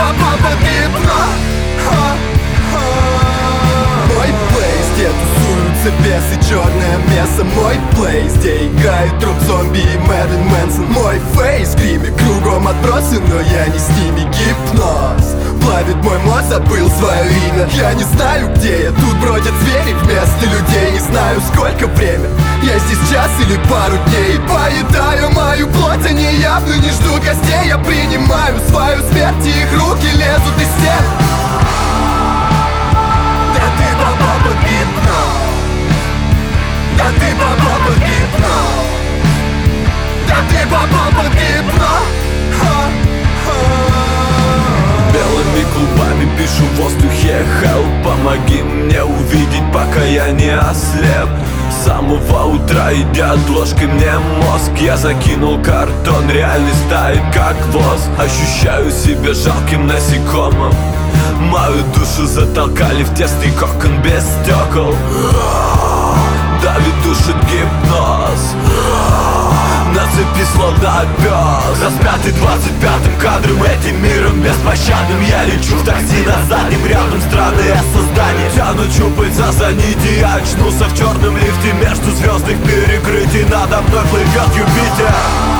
попал под гипноз. Мой плейс, где тусуются бесы, черное мясо. Мой плейс, где играет труп зомби и Мэрилин Мэнсон. Мой фейс, в гриме кругом отбросы, но я не с ними. Гипноз плавит мой мозг, забыл свое имя. Я не знаю, где я, тут бродят звери вместо людей. Не знаю, сколько время, я здесь час или пару дней. Поедаю мою плоть, они явно не ждут гостей. Я принимаю свою смерть, и их руки лезут из стен. Да ты попал под гипноз. Да ты попал под гипноз. Да ты попал под гипноз. Белыми клубами пишу в воздухе help. Помоги мне увидеть, пока я не ослеп. С самого утра едят ложкой мне мозг. Я закинул картон, реальность тает как воз. Ощущаю себя жалким насекомым. Мою душу затолкали в тесный кокон без стекол. Давит душит гипноз. На цепи словно пес, распятый 25-м кадром, этим миром беспощадным. Я лечу в такси на заднем рядом, странное создание. Тяну щупальца за нити, я очнулся в черном лифте между звездных перекрытий. Надо мной плывет Юпитер.